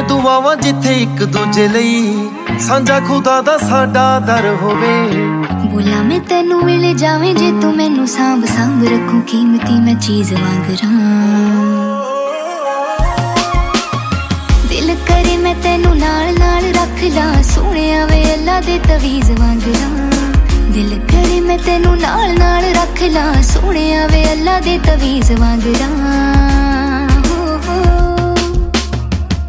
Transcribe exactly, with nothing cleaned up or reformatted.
ਕਰੀਏ ਦੁਆਵਾਂ ਜਿੱਥੇ ਇੱਕ ਦੂਜੇ ਲਈ ਸਾਂਝਾ ਖੁਦਾ ਦਾ ਸਾਡਾ ਦਰ ਹੋਵੇ। ਬੋਲਾਂ ਮੈਂ ਤੈਨੂੰ ਮਿਲ ਜਾਵੇਂ ਜੇ ਤੂੰ ਮੈਨੂੰ ਸਾਂਭ ਸਾਂਭ ਰੱਖੂ ਕੀਮਤੀ ਮੈਂ ਚੀਜ਼ ਵਾਂਗਰਾਂ। ਦਿਲ ਕਰੇ ਮੈਂ ਤੈਨੂੰ ਨਾਲ ਨਾਲ ਰੱਖ ਲਾਂ ਸੋਹਣਿਆ ਵੇ ਅੱਲਾ ਦੇ ਤਵੀਜ਼ ਵਾਂਗਰਾਂ। ਦਿਲ ਕਰੇ ਮੈਂ ਤੈਨੂੰ ਨਾਲ ਨਾਲ ਰੱਖ ਲਾਂ ਸੋਹਣਿਆ ਵੇ ਅੱਲਾ ਦੇ ਤਵੀਜ਼ ਵਾਂਗਰਾਂ।